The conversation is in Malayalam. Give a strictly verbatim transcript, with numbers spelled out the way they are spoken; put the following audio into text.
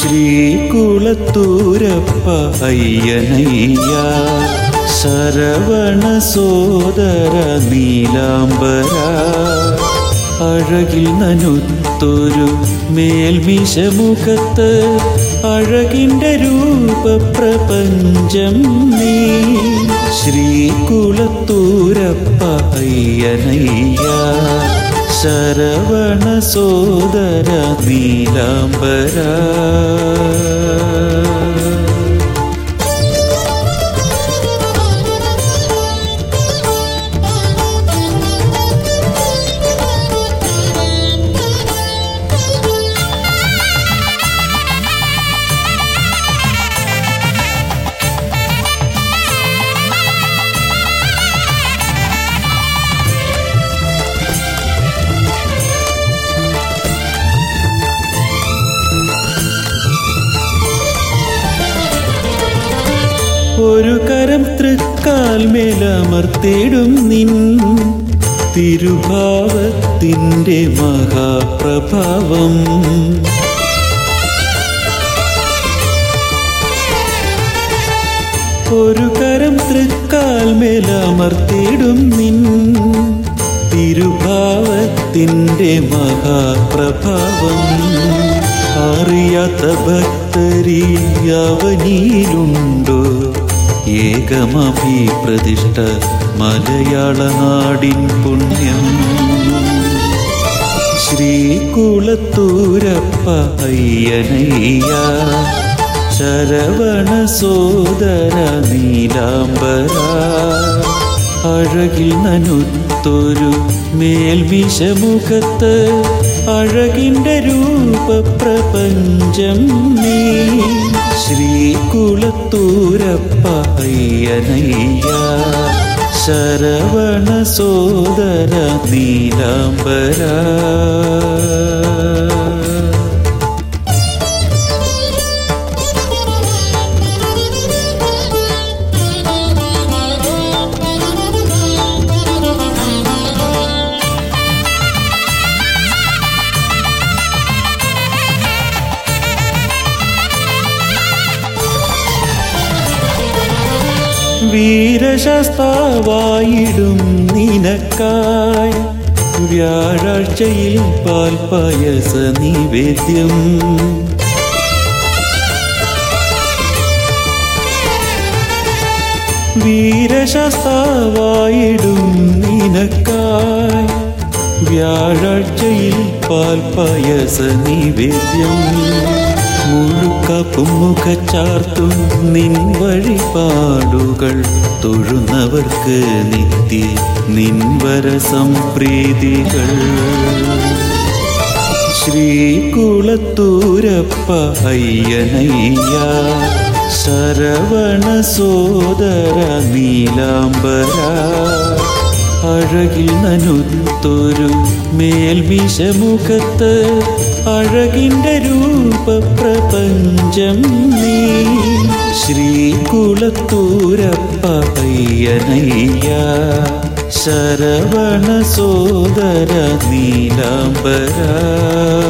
ശ്രീകുളത്തൂരപ്പ അയ്യനയ്യ ശരവണ സോദര നീലാംബര അഴകിൽ നനുത്തൊരു മേൽമിശമുഖത്ത് അഴകിൻ്റെ രൂപപ്രപഞ്ചം നീ ശ്രീകുളത്തൂരപ്പ അയ്യനയ്യ ശരവണ സോദര നീലാംബര. ഒരു കരം തൃക്കാൽ മേലമർത്തിടും നിൻ തിരുഭാവത്തിൻ്റെ മഹാപ്രഭാവം. ഒരു കരം തൃക്കാൽ മേലമർത്തിടും നിൻ തിരുഭാവത്തിൻ്റെ മഹാപ്രഭാവം. അറിയാത്ത ഭക്തരിയവനിയിലുണ്ടോ ഏകമഭിപ്രതിഷ്ഠ മലയാള നാടിൻ പുണ്യം. ശ്രീകുളത്തൂരപ്പ അയ്യനയ്യ ശരവണ സോദര നീലാംബര അഴകിൽ നനുത്തൊരു മേൽമിശമുഖത്ത് അഴകിൻ്റെ രൂപപ്രപഞ്ചം നീ ശ്രീകുളത്തൂരപ്പ അയ്യനയ്യ ശരവണ സോദര നീലാംബര. വീരശാസ്താവായിടും നിനക്കായി വ്യാഴാഴ്ചയിൽ പാൽപായസ നിവേദ്യം. വീരശാസ്താവായിടും നിനക്കായി വ്യാഴാഴ്ചയിൽ പാൽപായസ നിവേദ്യം. മുഴുക്കപ്പും മുഖച്ചാർത്തും നിൻ വഴിപാടുകൾ തൊഴുന്നവർക്ക് നിത്യ നിൻവര സംപ്രീതികൾ. ശ്രീകുളത്തൂരപ്പ അയ്യനയ്യ ശരവണ സോദര നീലാംബര അഴകിൽ നനുത്തൊരു മേൽമിശമുഖത്ത് അഴകിൻ്റെ രൂപപ്രപഞ്ചം നീ ശ്രീകുളത്തൂരപ്പ അയ്യനയ്യ ശരവണ സോദര നീലാംബര.